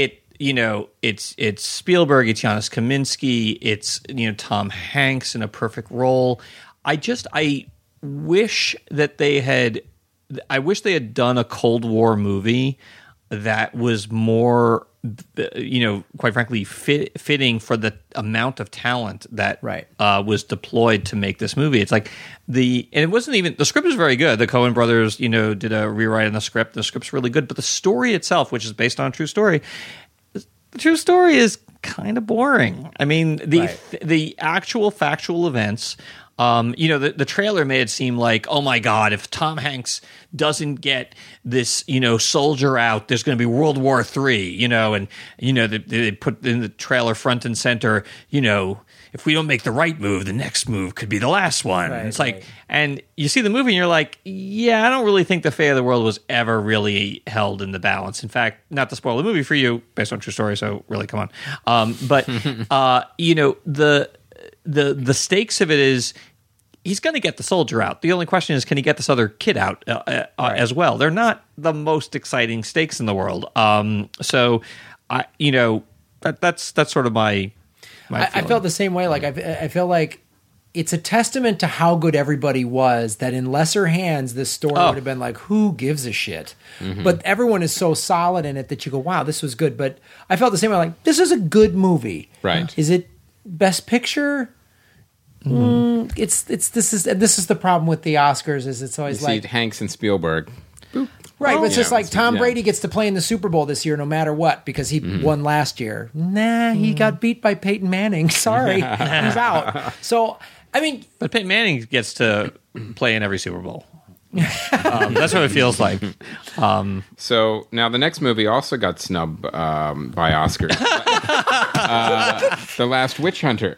it's Spielberg, it's Janusz Kaminski, it's Tom Hanks in a perfect role. I wish that they had done a Cold War movie that was more, quite frankly, fitting for the amount of talent that was deployed to make this movie. It's like and it wasn't even, the script is very good. The Coen brothers, did a rewrite on the script. The script's really good, but the story itself, which is based on a true story, the true story is kind of boring. I mean, the actual factual events. The trailer made it seem like, oh my God, if Tom Hanks doesn't get this, soldier out, there's going to be World War III, and, they put in the trailer front and center, if we don't make the right move, the next move could be the last one. Right, it's like, and you see the movie and you're like, yeah, I don't really think the fate of the world was ever really held in the balance. In fact, not to spoil the movie for you, based on true story, so really, come on. But the stakes of it is, he's going to get the soldier out. The only question is, can he get this other kid out as well? They're not the most exciting stakes in the world. So, that's sort of my I felt the same way. Like I feel like it's a testament to how good everybody was that in lesser hands, this story would have been like, who gives a shit? Mm-hmm. But everyone is so solid in it that you go, wow, this was good. But I felt the same way. Like, this is a good movie. Right. Is it Best Picture? This is the problem with the Oscars. Is it's always You like see Hanks and Spielberg. right, but it's just like Tom yeah. Brady gets to play in the Super Bowl this year, no matter what, because he won last year. Nah, he got beat by Peyton Manning. Sorry, he's out. So I mean, but Peyton Manning gets to play in every Super Bowl. That's what it feels like. So now the next movie also got snubbed by Oscars. The Last Witch Hunter.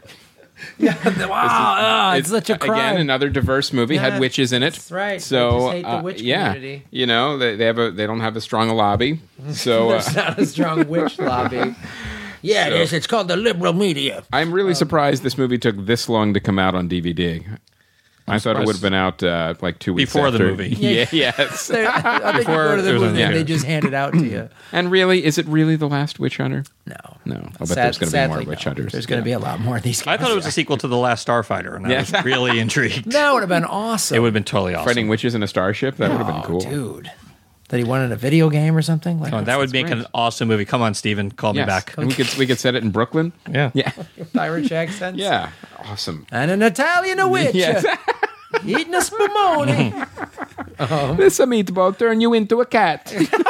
wow, it's such a crime. Again, another diverse movie, had witches in it. That's right. So They just hate the witch community. they don't have a strong lobby. So There's not a strong witch lobby. Yeah, So- it is. It's called the liberal media. I'm really surprised this movie took this long to come out on DVD. I thought it would have been out like 2 weeks Before the after. movie. Yeah, yes. I think you Before go to the it was on movie and the they just hand it out to you. And really, is it really The Last Witch Hunter? No. I'll bet there's going to be more witch hunters. There's going to be a lot more of these guys. I thought it was a sequel to The Last Starfighter, and I was really intrigued. That would have been awesome. It would have been totally awesome. Fighting witches in a starship? That would have been cool. Dude. That he won in a video game or something? Like, that would make great. an awesome movie. Come on, Steven. Call me Yes. back. And we could set it in Brooklyn. Yeah. Yeah. Irish accents? Yeah. Awesome. And an Italian a witch. Yes. Eating a spumoni. This a meatball turn you into a cat.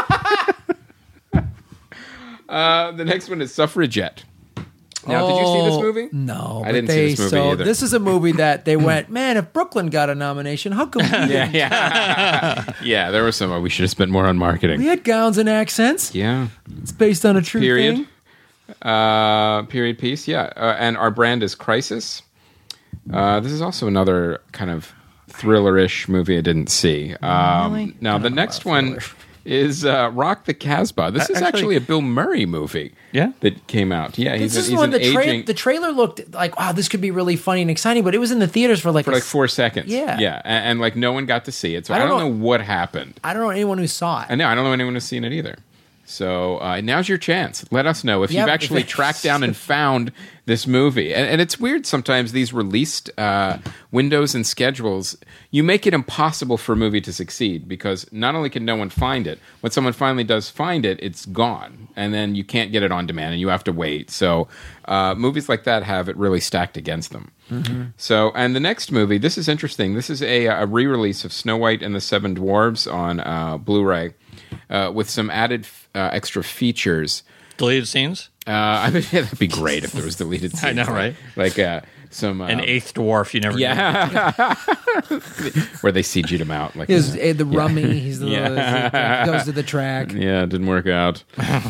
The next one is Suffragette. Now, did you see this movie? No. I didn't see this movie either. This is a movie that they went, man, if Brooklyn got a nomination, how come we didn't? Yeah, there was some. We should have spent more on marketing. We had gowns and accents. Yeah. It's based on a true Period. thing. Period piece. Yeah. And our brand is Crisis. This is also another kind of thriller-ish movie I didn't see. Really? Now, the next one is Rock the Casbah. This is actually a Bill Murray movie. Yeah? That came out. Yeah, This is he's one an aging the trailer looked like, wow, this could be really funny and exciting, but it was in the theaters for like 4 seconds. Yeah. Yeah, and like no one got to see it, so I don't don't know- know what happened. I don't know anyone who saw it. I know I don't know anyone who's seen it either. So now's your chance. Let us know if Yeah, you've if actually it- tracked down and found this movie. And it's weird sometimes these released windows and schedules, you make it impossible for a movie to succeed because not only can no one find it, when someone finally does find it, it's gone. And then you can't get it on demand and you have to wait. So movies like that have it really stacked against them. Mm-hmm. So, and the next movie, this is interesting. This is a re-release of Snow White and the Seven Dwarfs on Blu-ray. With some added extra features. Deleted scenes? I mean, that'd be great if there was deleted scenes. I know, right? Like some... An eighth dwarf, you never know. Yeah. Where they CG'd him out. Like, He's the rummy. He's the he goes to the track. yeah, it didn't work out.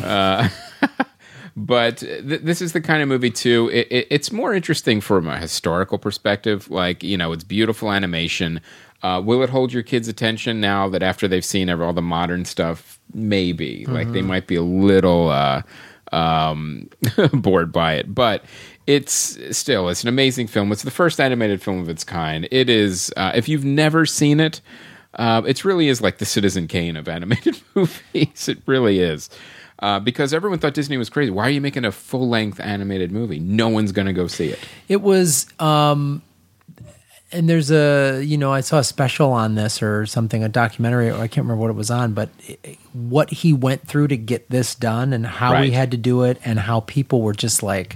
But this is the kind of movie, too. It's more interesting from a historical perspective. Like, it's beautiful animation. Will it hold your kids' attention now that after they've seen all the modern stuff? Maybe. Like, they might be a little bored by it. But it's an amazing film. It's the first animated film of its kind. It is, if you've never seen it, it really is like the Citizen Kane of animated movies. It really is. Because everyone thought Disney was crazy. Why are you making a full-length animated movie? No one's going to go see it. It was, and there's I saw a special on this or something, a documentary, or I can't remember what it was on, but what he went through to get this done and how he Right. had to do it and how people were just like,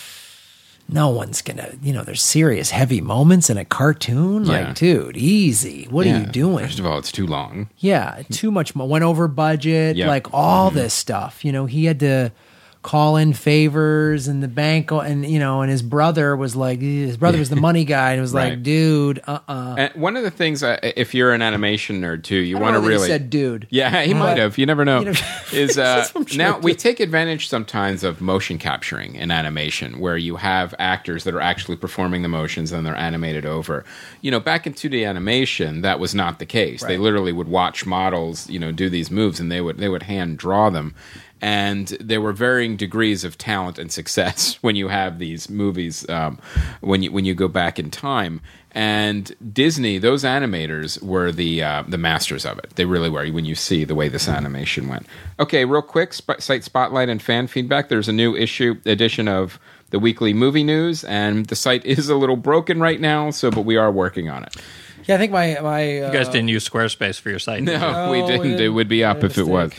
no one's gonna, there's serious heavy moments in a cartoon. Yeah. Like, dude, easy. What are you doing? First of all, it's too long. Yeah, too much. Went over budget, Yep. like all this stuff. He had to call in favors and the bank, and and his brother was like, was the money guy, and it was Right. like, dude, And one of the things, if you're an animation nerd too, you I don't want to know that he really said, dude. Yeah, he might have. You never know. Is I'm sure now he we did. take advantage sometimes of motion capturing in animation, where you have actors that are actually performing the motions and they're animated over. Back in 2D animation, that was not the case. They Right. literally would watch models, do these moves, and they would hand draw them. And there were varying degrees of talent and success when you have these movies, when you go back in time. And Disney, those animators were the masters of it. They really were. When you see the way this animation went. Okay, real quick, site spotlight and fan feedback. There's a new edition of the Weekly Movie News, and the site is a little broken right now. But we are working on it. Yeah, I think my You guys didn't use Squarespace for your site. did you? No, we didn't. It would be up if it was.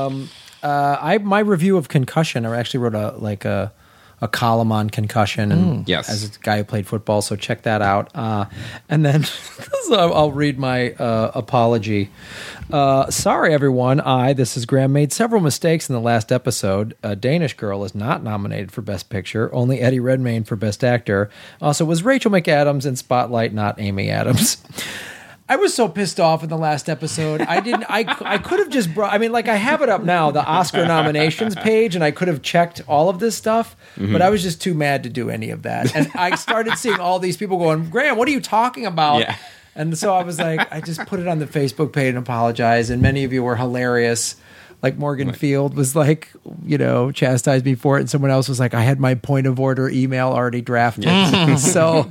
my review of Concussion, I actually wrote a column on Concussion, and Yes. as a guy who played football, so check that out. And then I'll read my apology. Sorry, everyone. This is Graham, made several mistakes in the last episode. Danish Girl is not nominated for Best Picture. Only Eddie Redmayne for Best Actor. Also, was Rachel McAdams in Spotlight, not Amy Adams. I was so pissed off in the last episode. I could have just brought, I have it up now, the Oscar nominations page, and I could have checked all of this stuff, but I was just too mad to do any of that. And I started seeing all these people going, Graham, what are you talking about? Yeah. And so I was like, I just put it on the Facebook page and apologized. And many of you were hilarious. Like Morgan Field was like, chastised me for it. And someone else was like, I had my point of order email already drafted. so,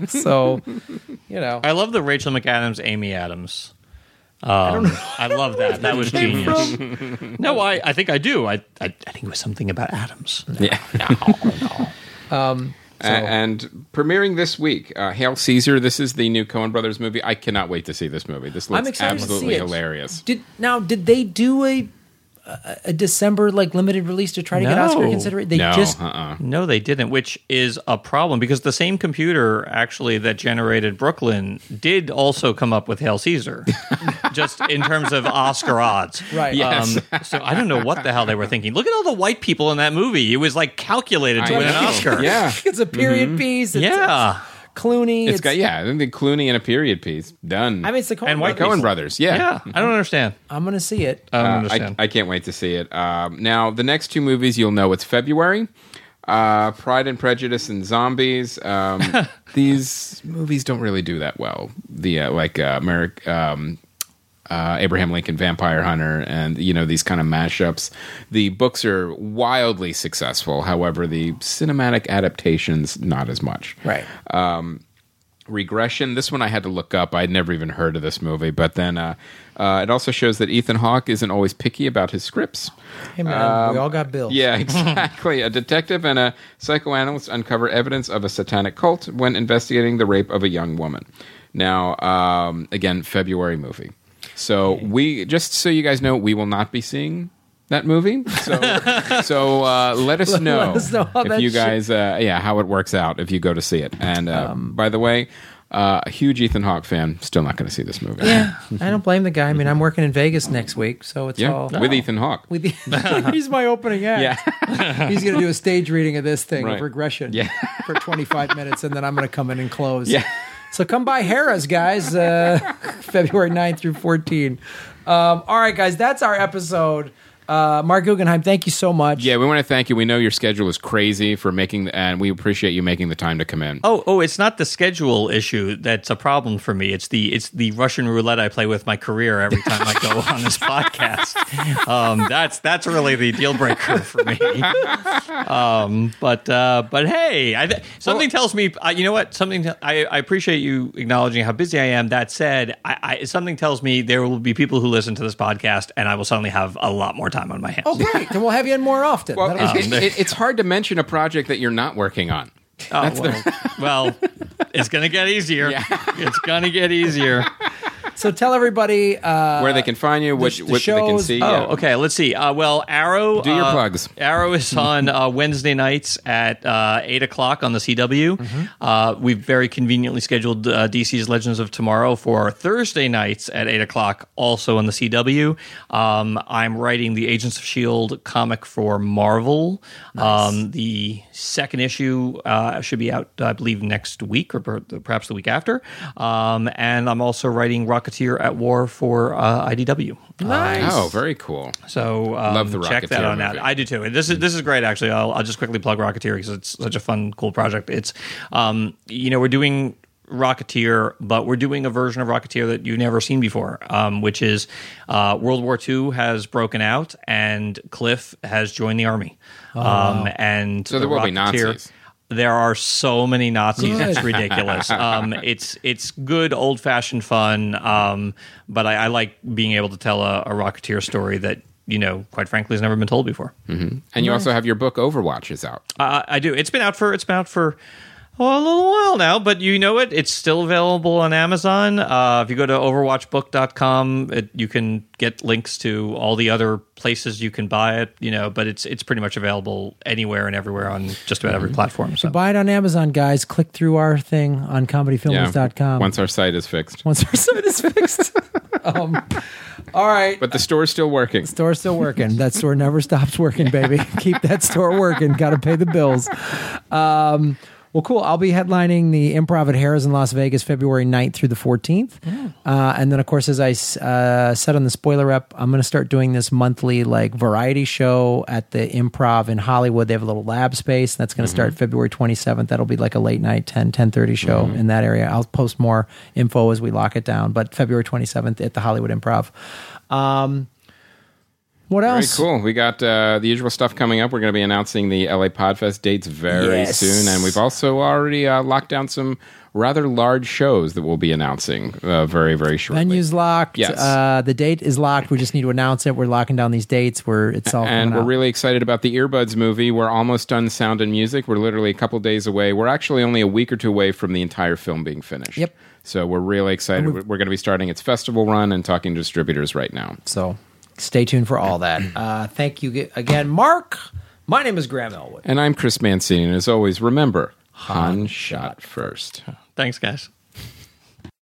I love the Rachel McAdams, Amy Adams. I love that. That was genius. No, I think I do. I think it was something about Adams. Yeah. And premiering this week, Hail Caesar. This is the new Coen Brothers movie. I cannot wait to see this movie. This I'm looks excited to see absolutely it. hilarious. Did they do a December limited release to try to get No. Oscar consideration? They No, just No, they didn't, which is a problem because the same computer actually that generated Brooklyn did also come up with Hail Caesar, just in terms of Oscar odds. Right. Yes. So I don't know what the hell they were thinking. Look at all the white people in that movie. It was like calculated to I win an know. Oscar. Yeah. it's a period piece. It's, Yeah. it's Clooney. It's got, I think Clooney in a period piece. Done. I mean, it's the Coen And white Brothers. Coen Brothers. Yeah. Yeah. I don't understand. I'm gonna see it. I don't understand. I can't wait to see it. Now, the next two movies, you'll know it's February. Pride and Prejudice and Zombies. These movies don't really do that well. The Abraham Lincoln Vampire Hunter, and these kind of mashups. The books are wildly successful. However, the cinematic adaptations not as much. Right. Regression. This one I had to look up. I'd never even heard of this movie, but then it also shows that Ethan Hawke isn't always picky about his scripts. Hey man, we all got bills. Yeah, exactly. A detective and a psychoanalyst uncover evidence of a satanic cult when investigating the rape of a young woman. Now, again, February movie. So just so you guys know, we will not be seeing that movie. So let us know, how if you guys, how it works out if you go to see it. And by the way, a huge Ethan Hawke fan, still not going to see this movie. Yeah, I don't blame the guy. I mean, I'm working in Vegas next week, so it's all with Ethan Hawke. He's my opening act. Yeah, he's going to do a stage reading of this thing Right. of Regression Yeah. for 25 minutes, and then I'm going to come in and close. Yeah. So come by Harrah's, guys, February 9th through 14. All right, guys, that's our episode. Mark Guggenheim, thank you so much. Yeah, we want to thank you. We know your schedule is crazy and we appreciate you making the time to come in. Oh, it's not the schedule issue that's a problem for me. It's the Russian roulette I play with my career every time I go on this podcast. That's really the deal breaker for me. But hey, something tells me. You know what? I appreciate you acknowledging how busy I am. That said, something tells me there will be people who listen to this podcast, and I will suddenly have a lot more time on my hands. Oh, great. Then we'll have you in more often. Well, it's hard to mention a project that you're not working on. Well, it's going to get easier. Yeah. It's going to get easier. So tell everybody where they can find you, what they can shows. see. Okay. Let's see. Well, Arrow. Do your plugs. Arrow is on Wednesday nights at 8 o'clock on the CW. Mm-hmm. We've very conveniently scheduled DC's Legends of Tomorrow for Thursday nights at 8 o'clock, also on the CW. I'm writing the Agents of S.H.I.E.L.D. comic for Marvel. Nice. The second issue should be out, I believe, next week or perhaps the week after. And I'm also writing Rocketeer at War for IDW. Nice. Oh, very cool. So Love the check that Rocketeer on out. movie. I do too. This is great. Actually, I'll just quickly plug Rocketeer because it's such a fun, cool project. It's we're doing Rocketeer, but we're doing a version of Rocketeer that you've never seen before, which is World War II has broken out and Cliff has joined the army. And So there will be Nazis. There are so many Nazis; Good. it's ridiculous. It's good old fashioned fun, but I like being able to tell a Rocketeer story that quite frankly has never been told before. And you also have your book Overwatch is out. I do. It's been out for a little while now, but you know it. It's still available on Amazon. If you go to overwatchbook.com, you can get links to all the other places you can buy it, but it's pretty much available anywhere and everywhere on just about every platform. So Buy it on Amazon, guys. Click through our thing on comedyfilmers.com. Once our site is fixed. Once our site is fixed. All right. But the store's still working. Store's still working. That store never stops working, baby. Keep that store working. Got to pay the bills. Well, cool. I'll be headlining the Improv at Harrah's in Las Vegas February 9th through the 14th. And then, of course, as I said on the spoiler rep, I'm going to start doing this monthly variety show at the Improv in Hollywood. They have a little lab space. That's going to start February 27th. That'll be like a late night 10:30 show in that area. I'll post more info as we lock it down. But February 27th at the Hollywood Improv. What else? Very cool. We got the usual stuff coming up. We're going to be announcing the LA Podfest dates very soon. And we've also already locked down some rather large shows that we'll be announcing very, very shortly. Venue's locked. Yes. The date is locked. We just need to announce it. We're locking down these dates. It's all And coming we're out. really excited about the Earbuds movie. We're almost done sound and music. We're literally a couple days away. We're actually only a week or two away from the entire film being finished. Yep. So we're really excited. We're going to be starting its festival run and talking to distributors right now. So stay tuned for all that. Thank you again, Mark. My name is Graham Elwood. And I'm Chris Mancini. And as always, remember, Han shot first. thanks, guys.